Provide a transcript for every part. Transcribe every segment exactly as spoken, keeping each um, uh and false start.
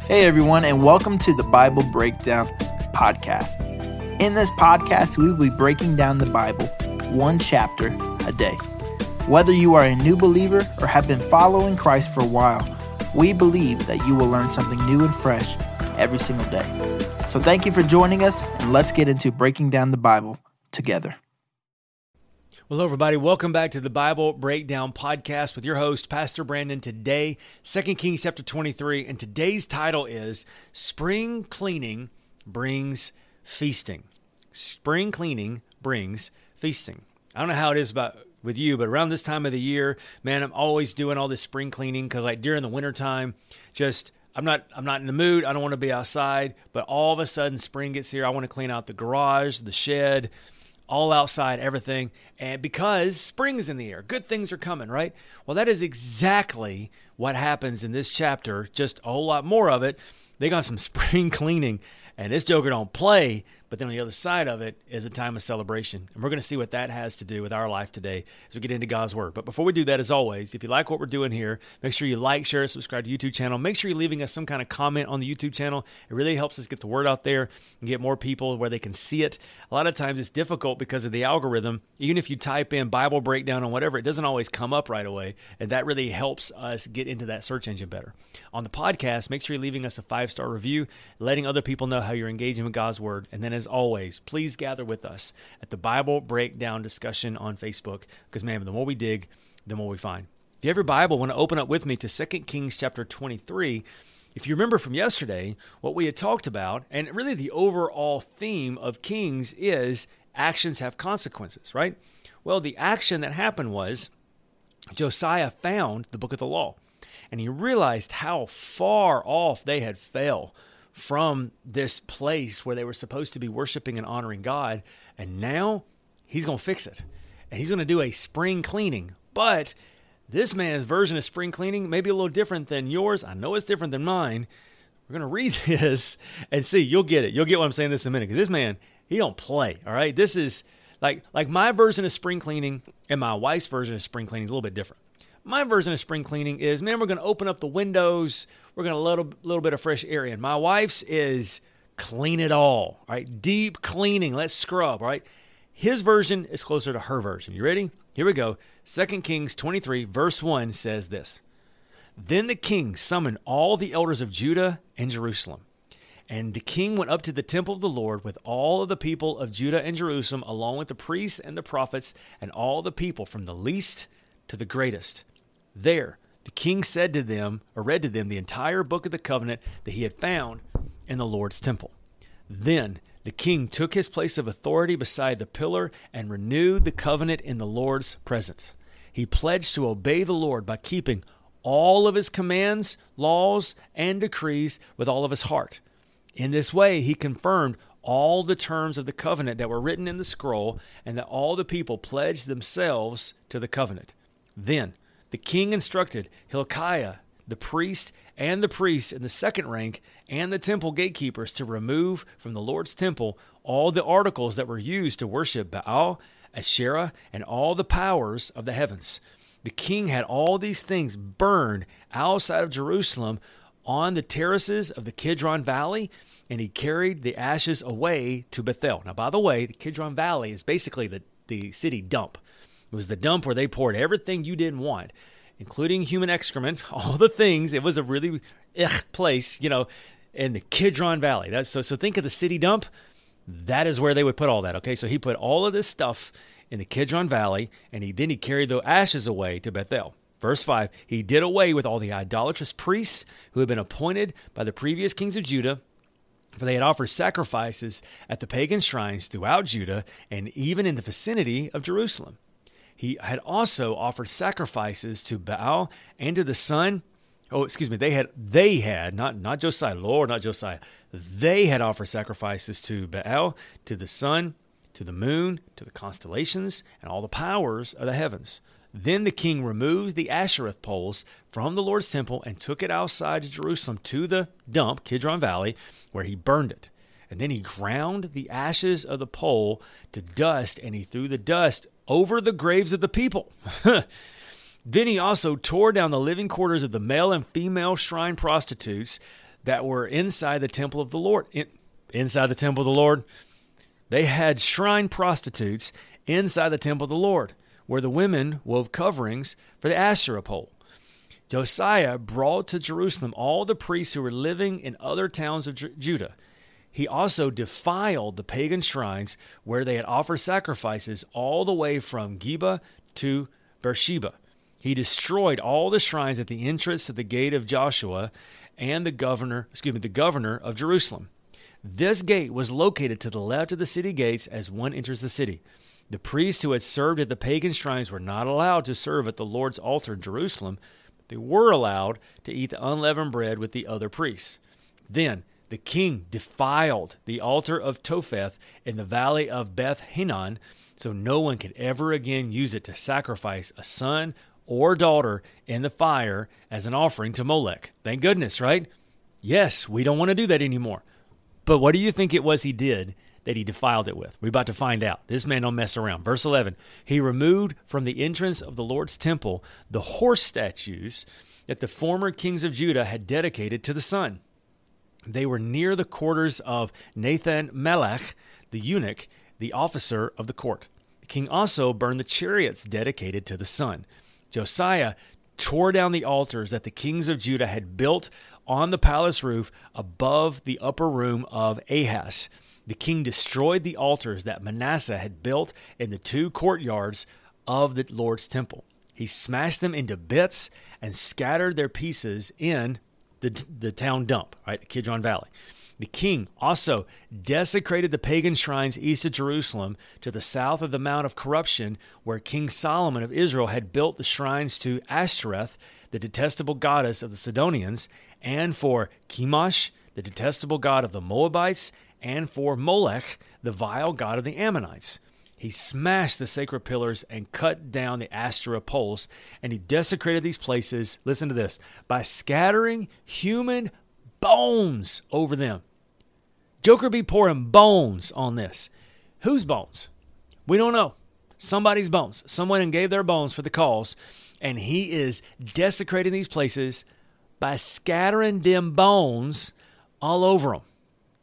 Hey everyone, and welcome to the Bible Breakdown Podcast. In this podcast, we will be breaking down the Bible one chapter a day. Whether you are a new believer or have been following Christ for a while, we believe that you will learn something new and fresh every single day. So thank you for joining us, and let's get into breaking down the Bible together. Well, hello, everybody. Welcome back to the Bible Breakdown Podcast with your host, Pastor Brandon. Today, Second Kings chapter twenty-three, and today's title is Spring Cleaning Brings Feasting. Spring cleaning brings feasting. I don't know how it is about with you, but around this time of the year, man, I'm always doing all this spring cleaning because, like, during the wintertime, just I'm not I'm not in the mood. I don't want to be outside, but all of a sudden, spring gets here. I want to clean out the garage, the shed, all outside, everything, and because spring's in the air, good things are coming, right? Well, that is exactly what happens in this chapter, just a whole lot more of it. They got some spring cleaning, and this joker don't play, but then on the other side of it is a time of celebration, and we're going to see what that has to do with our life today as we get into God's Word. But before we do that, as always, if you like what we're doing here, make sure you like, share, subscribe to the YouTube channel. Make sure you're leaving us some kind of comment on the YouTube channel. It really helps us get the word out there and get more people where they can see it. A lot of times it's difficult because of the algorithm. Even if you type in Bible breakdown or whatever, it doesn't always come up right away, and that really helps us get into that search engine better. On the podcast, make sure you're leaving us a five-star review, letting other people know how you're engaging with God's Word. And then, as always, please gather with us at the Bible Breakdown discussion on Facebook, because, man, the more we dig, the more we find. If you have your Bible, want to open up with me to Second Kings chapter twenty-three. If you remember from yesterday, what we had talked about, and really the overall theme of Kings is actions have consequences, right? Well, the action that happened was Josiah found the book of the law, and he realized how far off they had fell from this place where they were supposed to be worshiping and honoring God. And now he's going to fix it. And he's going to do a spring cleaning. But this man's version of spring cleaning may be a little different than yours. I know it's different than mine. We're going to read this and see. You'll get it. You'll get what I'm saying this in a minute. Because this man, he don't play. All right. This is like, like my version of spring cleaning and my wife's version of spring cleaning is a little bit different. My version of spring cleaning is, man, we're going to open up the windows. We're going to let a little bit of fresh air in. My wife's is clean it all, right? Deep cleaning. Let's scrub, right? His version is closer to her version. You ready? Here we go. Second Kings twenty-three, verse one says this. Then the king summoned all the elders of Judah and Jerusalem. And the king went up to the temple of the Lord with all of the people of Judah and Jerusalem, along with the priests and the prophets and all the people from the least to the greatest. There, the king said to them, or read to them, the entire book of the covenant that he had found in the Lord's temple. Then the king took his place of authority beside the pillar and renewed the covenant in the Lord's presence. He pledged to obey the Lord by keeping all of his commands, laws, and decrees with all of his heart. In this way, he confirmed all the terms of the covenant that were written in the scroll, and that all the people pledged themselves to the covenant. Then the king instructed Hilkiah, the priest, and the priests in the second rank, and the temple gatekeepers to remove from the Lord's temple all the articles that were used to worship Baal, Asherah, and all the powers of the heavens. The king had all these things burned outside of Jerusalem on the terraces of the Kidron Valley, and he carried the ashes away to Bethel. Now, by the way, the Kidron Valley is basically the, the city dump. It was the dump where they poured everything you didn't want, including human excrement, all the things. It was a really ugh, place, you know, in the Kidron Valley. That's, so, so think of the city dump. That is where they would put all that, okay? So he put all of this stuff in the Kidron Valley, and he then he carried the ashes away to Bethel. Verse five, he did away with all the idolatrous priests who had been appointed by the previous kings of Judah, for they had offered sacrifices at the pagan shrines throughout Judah and even in the vicinity of Jerusalem. He had also offered sacrifices to Baal and to the sun. Oh, excuse me. They had, they had, not, not Josiah, Lord, not Josiah. They had offered sacrifices to Baal, to the sun, to the moon, to the constellations, and all the powers of the heavens. Then the king removes the Ashereth poles from the Lord's temple and took it outside of Jerusalem to the dump, Kidron Valley, where he burned it. And then he ground the ashes of the pole to dust, and he threw the dust over the graves of the people. Then he also tore down the living quarters of the male and female shrine prostitutes that were inside the temple of the Lord. In, inside the temple of the Lord, they had shrine prostitutes inside the temple of the Lord, where the women wove coverings for the Asherah pole. Josiah brought to Jerusalem all the priests who were living in other towns of Ju- Judah. He also defiled the pagan shrines where they had offered sacrifices all the way from Geba to Beersheba. He destroyed all the shrines at the entrance to the gate of Joshua and the governor, excuse me, the governor of Jerusalem. This gate was located to the left of the city gates as one enters the city. The priests who had served at the pagan shrines were not allowed to serve at the Lord's altar in Jerusalem, but they were allowed to eat the unleavened bread with the other priests. Then the king defiled the altar of Topheth in the valley of Beth Hinnon, so no one could ever again use it to sacrifice a son or daughter in the fire as an offering to Molech. Thank goodness, right? Yes, we don't want to do that anymore. But what do you think it was he did that he defiled it with? We're about to find out. This man don't mess around. Verse eleven, he removed from the entrance of the Lord's temple the horse statues that the former kings of Judah had dedicated to the sun. They were near the quarters of Nathan Melech, the eunuch, the officer of the court. The king also burned the chariots dedicated to the sun. Josiah tore down the altars that the kings of Judah had built on the palace roof above the upper room of Ahaz. The king destroyed the altars that Manasseh had built in the two courtyards of the Lord's temple. He smashed them into bits and scattered their pieces in the, the town dump, right, the Kidron Valley. The king also desecrated the pagan shrines east of Jerusalem to the south of the Mount of Corruption, where King Solomon of Israel had built the shrines to Ashtoreth, the detestable goddess of the Sidonians, and for Chemosh, the detestable god of the Moabites, and for Molech, the vile god of the Ammonites. He smashed the sacred pillars and cut down the Asherah poles, and he desecrated these places, listen to this, by scattering human bones over them. Joker be pouring bones on this. Whose bones? We don't know. Somebody's bones. Someone gave their bones for the cause, and he is desecrating these places by scattering them bones all over them.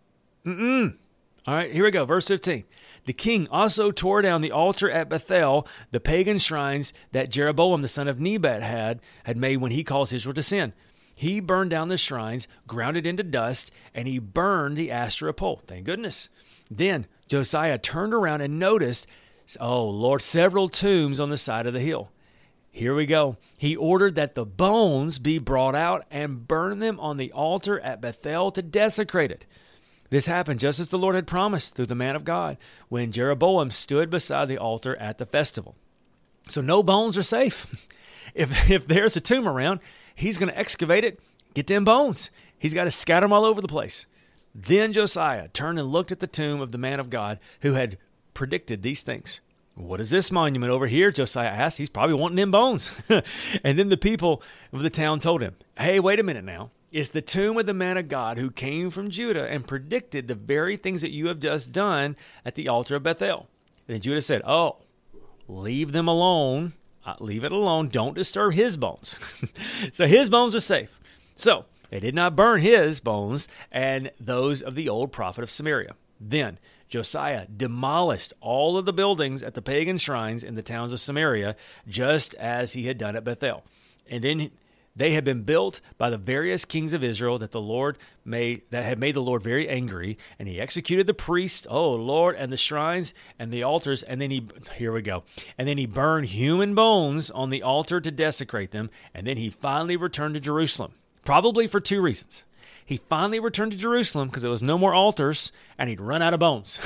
Mm-mm. All right, here we go. Verse fifteen. The king also tore down the altar at Bethel, the pagan shrines that Jeroboam the son of Nebat had, had made when he caused Israel to sin. He burned down the shrines, ground it into dust, and he burned the Asherah pole. Thank goodness. Then Josiah turned around and noticed, oh Lord, several tombs on the side of the hill. Here we go. He ordered that the bones be brought out and burn them on the altar at Bethel to desecrate it. This happened just as the Lord had promised through the man of God when Jeroboam stood beside the altar at the festival. So no bones are safe. If, if there's a tomb around, he's going to excavate it, get them bones. He's got to scatter them all over the place. Then Josiah turned and looked at the tomb of the man of God who had predicted these things. What is this monument over here? Josiah asked. He's probably wanting them bones. And then the people of the town told him, hey, wait a minute now. It's the tomb of the man of God who came from Judah and predicted the very things that you have just done at the altar of Bethel. And then Judah said, oh, leave them alone. Uh, leave it alone. Don't disturb his bones. So his bones are safe. So they did not burn his bones and those of the old prophet of Samaria. Then Josiah demolished all of the buildings at the pagan shrines in the towns of Samaria, just as he had done at Bethel. And then they had been built by the various kings of Israel that the Lord made, that had made the Lord very angry. And he executed the priests, oh Lord, and the shrines and the altars. And then he, here we go. And then he burned human bones on the altar to desecrate them. And then he finally returned to Jerusalem, probably for two reasons. He finally returned to Jerusalem because there was no more altars and he'd run out of bones.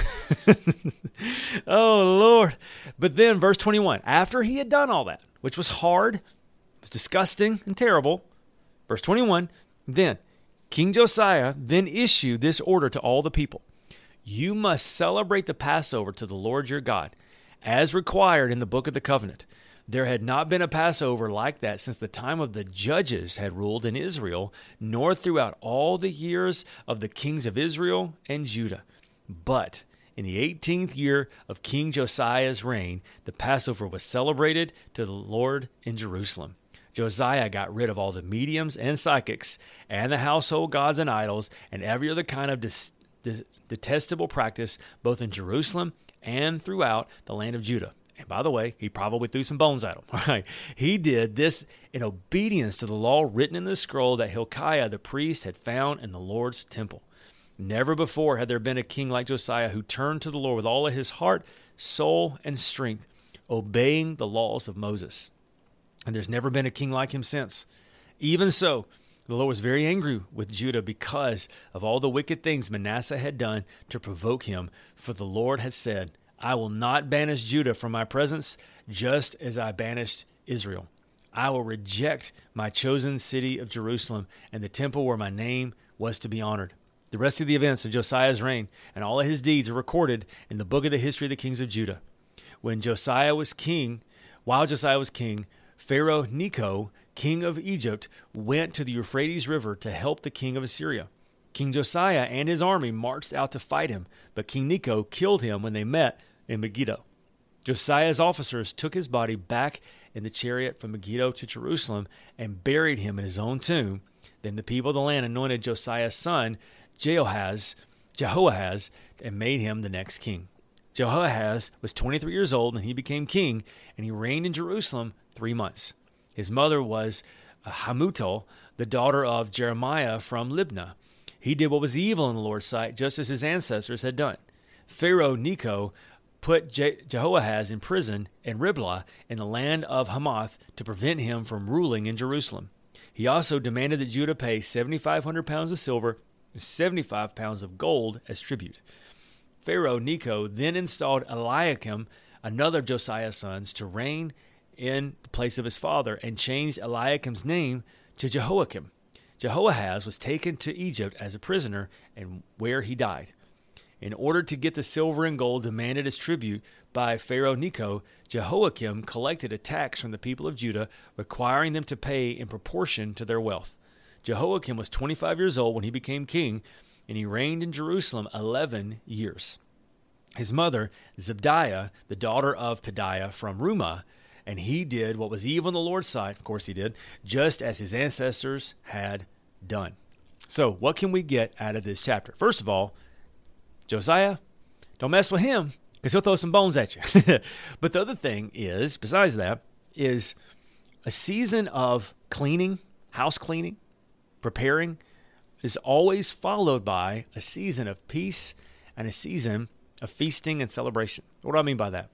Oh, Lord. But then verse twenty-one, after he had done all that, which was hard, it was disgusting and terrible. Verse twenty-one, then King Josiah then issued this order to all the people. You must celebrate the Passover to the Lord your God, as required in the book of the covenant. There had not been a Passover like that since the time of the judges had ruled in Israel, nor throughout all the years of the kings of Israel and Judah. But in the eighteenth year of King Josiah's reign, the Passover was celebrated to the Lord in Jerusalem. Josiah got rid of all the mediums and psychics and the household gods and idols and every other kind of dis- dis- detestable practice, both in Jerusalem and throughout the land of Judah. And by the way, he probably threw some bones at him. All right. He did this in obedience to the law written in the scroll that Hilkiah the priest had found in the Lord's temple. Never before had there been a king like Josiah who turned to the Lord with all of his heart, soul, and strength, obeying the laws of Moses. And there's never been a king like him since. Even so, the Lord was very angry with Judah because of all the wicked things Manasseh had done to provoke him. For the Lord had said, I will not banish Judah from my presence, just as I banished Israel. I will reject my chosen city of Jerusalem and the temple where my name was to be honored. The rest of the events of Josiah's reign and all of his deeds are recorded in the book of the history of the kings of Judah. When Josiah was king, while Josiah was king, Pharaoh Necho, king of Egypt, went to the Euphrates River to help the king of Assyria. King Josiah and his army marched out to fight him, but King Necho killed him when they met in Megiddo. Josiah's officers took his body back in the chariot from Megiddo to Jerusalem and buried him in his own tomb. Then the people of the land anointed Josiah's son, Jehoahaz, Jehoahaz, and made him the next king. Jehoahaz was twenty-three years old when he became king, and he reigned in Jerusalem three months. His mother was Hamutal, the daughter of Jeremiah from Libnah. He did what was evil in the Lord's sight, just as his ancestors had done. Pharaoh Necho put Je- Jehoahaz in prison in Riblah in the land of Hamath to prevent him from ruling in Jerusalem. He also demanded that Judah pay seventy-five hundred pounds of silver and seventy-five pounds of gold as tribute. Pharaoh Necho then installed Eliakim, another of Josiah's sons, to reign in the place of his father and changed Eliakim's name to Jehoiakim. Jehoahaz was taken to Egypt as a prisoner, and where he died. In order to get the silver and gold demanded as tribute by Pharaoh Necho, Jehoiakim collected a tax from the people of Judah, requiring them to pay in proportion to their wealth. Jehoiakim was twenty-five years old when he became king, and he reigned in Jerusalem eleven years. His mother, Zebdiah, the daughter of Pedaiah from Rumah, and he did what was evil in the Lord's sight, of course he did, just as his ancestors had done. So what can we get out of this chapter? First of all, Josiah, don't mess with him because he'll throw some bones at you. But the other thing is, besides that, is a season of cleaning, house cleaning, preparing, is always followed by a season of peace and a season of feasting and celebration. What do I mean by that?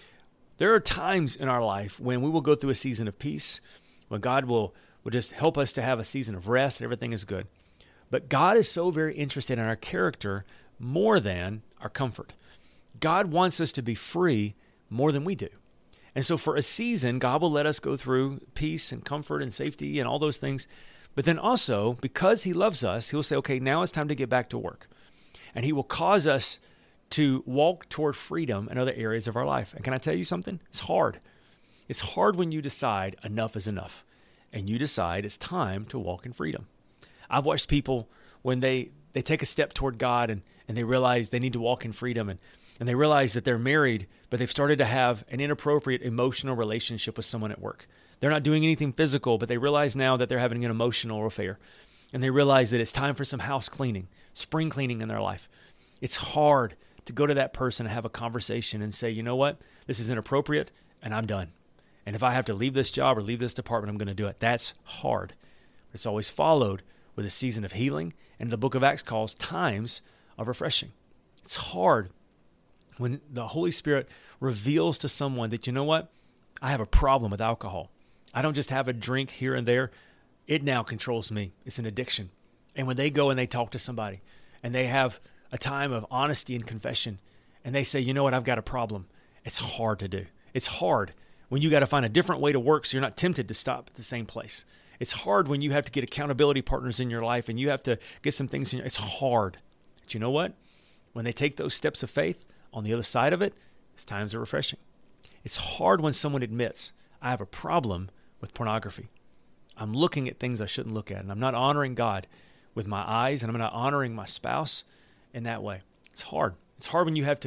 There are times in our life when we will go through a season of peace, when God will, will just help us to have a season of rest and everything is good. But God is so very interested in our character more than our comfort. God wants us to be free more than we do. And so for a season, God will let us go through peace and comfort and safety and all those things. But then also, because he loves us, he'll say, okay, now it's time to get back to work. And he will cause us to walk toward freedom in other areas of our life. And can I tell you something? It's hard. It's hard when you decide enough is enough and you decide it's time to walk in freedom. I've watched people when they, they take a step toward God and, and they realize they need to walk in freedom and, and they realize that they're married, but they've started to have an inappropriate emotional relationship with someone at work. They're not doing anything physical, but they realize now that they're having an emotional affair. And they realize that it's time for some house cleaning, spring cleaning in their life. It's hard to go to that person and have a conversation and say, you know what, this is inappropriate and I'm done. And if I have to leave this job or leave this department, I'm going to do it. That's hard. It's always followed with a season of healing, and the book of Acts calls times of refreshing. It's hard when the Holy Spirit reveals to someone that, you know what, I have a problem with alcohol. I don't just have a drink here and there. It now controls me. It's an addiction. And when they go and they talk to somebody and they have a time of honesty and confession and they say, you know what, I've got a problem. It's hard to do. It's hard when you got to find a different way to work so you're not tempted to stop at the same place. It's hard when you have to get accountability partners in your life and you have to get some things in your, it's hard. But you know what? When they take those steps of faith, on the other side of it, it's times of refreshing. It's hard when someone admits, I have a problem with pornography. I'm looking at things I shouldn't look at, and I'm not honoring God with my eyes, and I'm not honoring my spouse in that way. It's hard. It's hard when you have to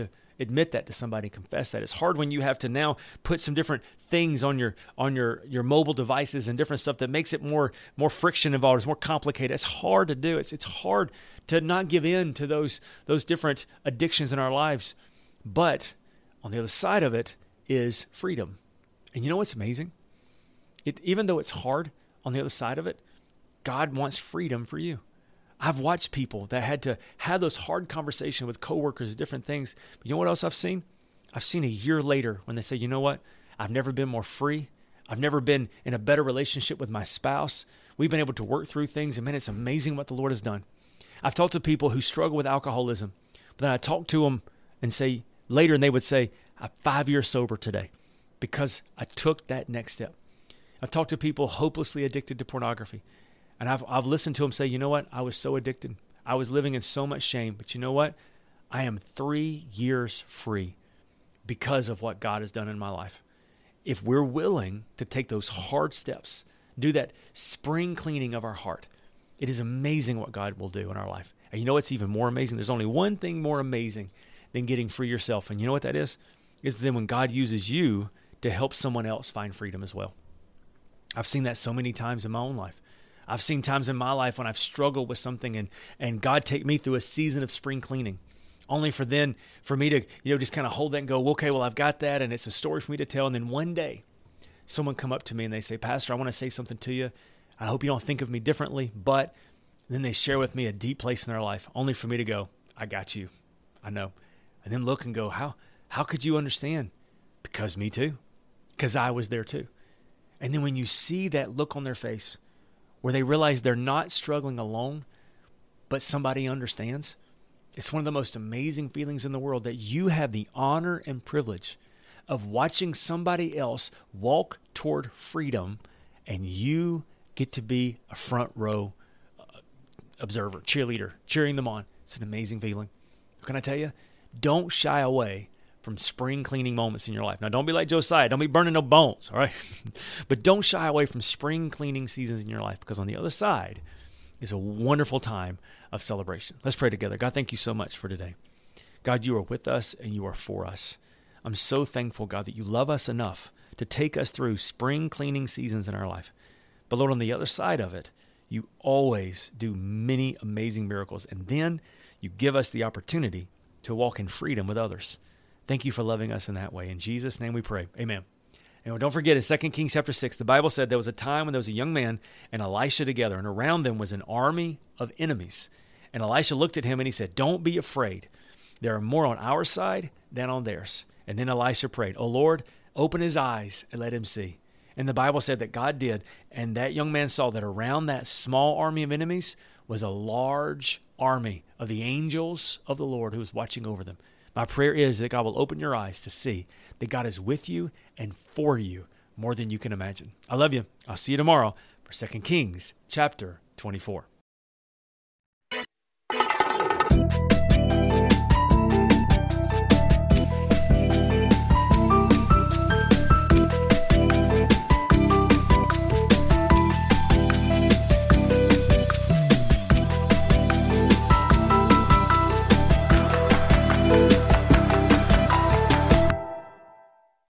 admit that to somebody, confess that. It's hard when you have to now put some different things on your on your your mobile devices and different stuff that makes it more more friction involved. It's more complicated. It's hard to do. It's it's hard to not give in to those those different addictions in our lives. But on the other side of it is freedom. And you know what's amazing? It, even though it's hard, on the other side of it, God wants freedom for you. I've watched people that had to have those hard conversations with coworkers, different things. But you know what else I've seen? I've seen a year later when they say, you know what? I've never been more free. I've never been in a better relationship with my spouse. We've been able to work through things. And man, it's amazing what the Lord has done. I've talked to people who struggle with alcoholism. But then I talk to them and say later, and they would say, I'm five years sober today because I took that next step. I've talked to people hopelessly addicted to pornography. And I've I've listened to them say, you know what? I was so addicted. I was living in so much shame. But you know what? I am three years free because of what God has done in my life. If we're willing to take those hard steps, do that spring cleaning of our heart, it is amazing what God will do in our life. And you know what's even more amazing? There's only one thing more amazing than getting free yourself. And you know what that is? It's then when God uses you to help someone else find freedom as well. I've seen that so many times in my own life. I've seen times in my life when I've struggled with something and, and God take me through a season of spring cleaning, only for then for me to, you know, just kind of hold that and go, okay, well, I've got that and it's a story for me to tell. And then one day someone come up to me and they say, Pastor, I want to say something to you. I hope you don't think of me differently, but then they share with me a deep place in their life, only for me to go, I got you. I know. And then look and go, how, how could you understand? Because me too, because I was there too. And then when you see that look on their face, where they realize they're not struggling alone, but somebody understands. It's one of the most amazing feelings in the world that you have the honor and privilege of watching somebody else walk toward freedom, and you get to be a front row observer, cheerleader, cheering them on. It's an amazing feeling. Can I tell you? Don't shy away from spring cleaning moments in your life. Now, don't be like Josiah. Don't be burning no bones, all right? But don't shy away from spring cleaning seasons in your life, because on the other side is a wonderful time of celebration. Let's pray together. God, thank you so much for today. God, you are with us and you are for us. I'm so thankful, God, that you love us enough to take us through spring cleaning seasons in our life. But Lord, on the other side of it, you always do many amazing miracles. And then you give us the opportunity to walk in freedom with others. Thank you for loving us in that way. In Jesus' name we pray. Amen. And don't forget, in Second Kings chapter six, the Bible said there was a time when there was a young man and Elisha together, and around them was an army of enemies. And Elisha looked at him and he said, don't be afraid. There are more on our side than on theirs. And then Elisha prayed, oh Lord, open his eyes and let him see. And the Bible said that God did. And that young man saw that around that small army of enemies was a large army of the angels of the Lord who was watching over them. My prayer is that God will open your eyes to see that God is with you and for you more than you can imagine. I love you. I'll see you tomorrow for Second Kings chapter twenty-four.